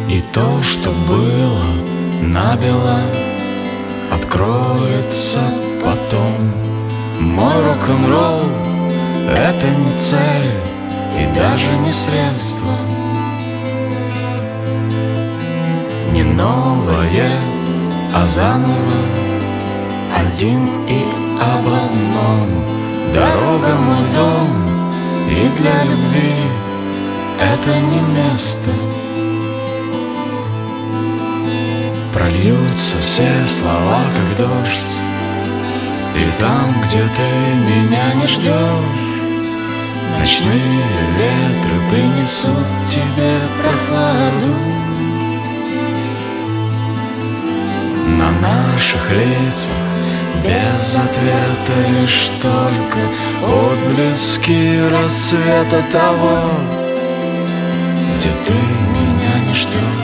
И то, что было набело, откроется потом. Мой рок-н-ролл — это не цель и даже не средство, не новое, а заново, один и об одном. Дорога — мой дом, и для любви это не место. Прольются все слова, как дождь, и там, где ты меня не ждешь, ночные ветры принесут тебе прохладу. На наших лицах без ответа лишь только отблески рассвета того, где ты меня не ждешь.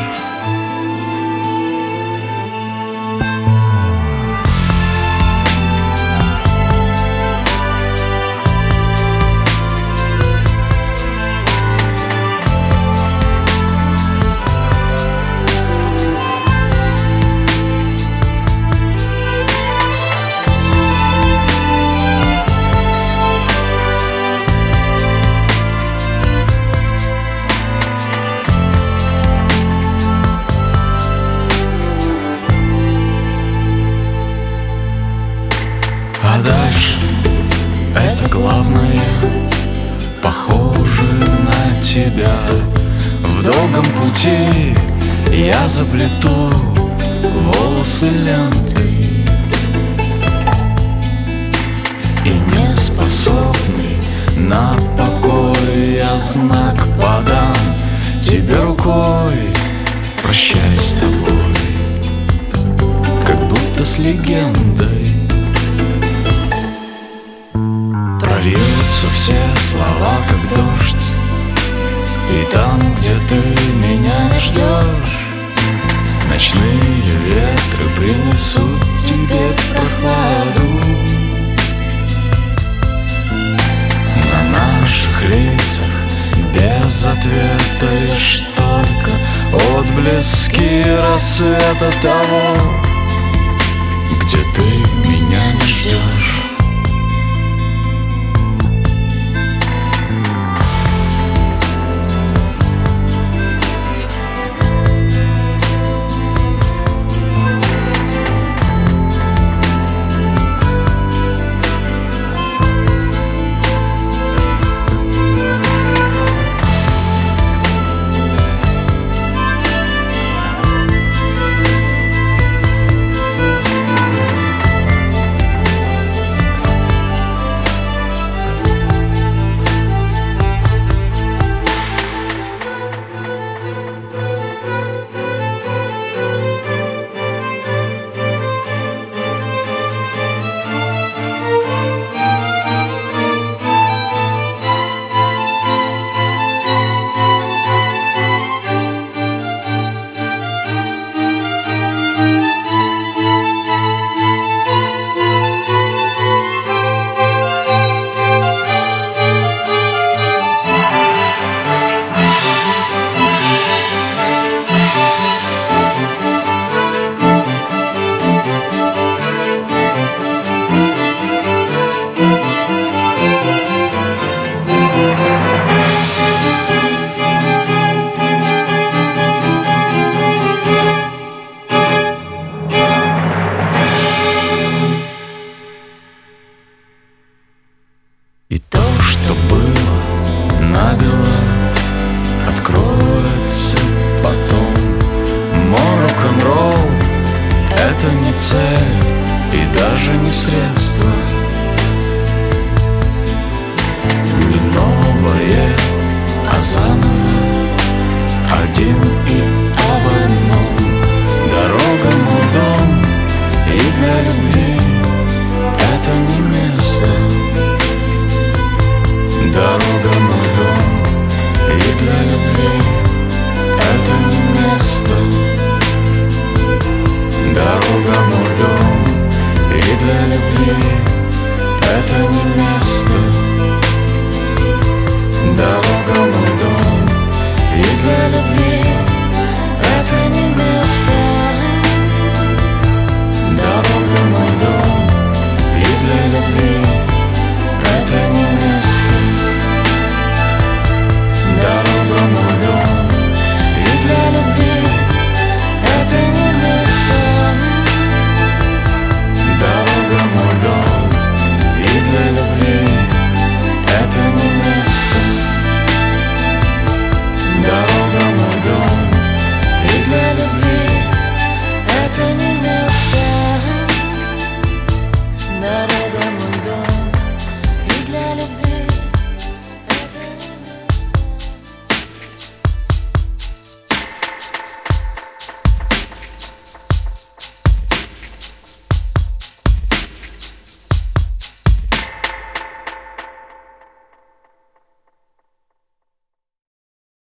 А дальше это главное, похоже на тебя. В долгом пути я заплету волосы лентой, и не способный на покой я знак подам тебе рукой. Прощай с тобой, как будто с легендой. Прольются все слова, как дождь, и там, где ты меня не ждешь, ночные ветры принесут тебе прохладу. На наших лицах без ответа лишь только отблески рассвета того, где ты меня не ждешь.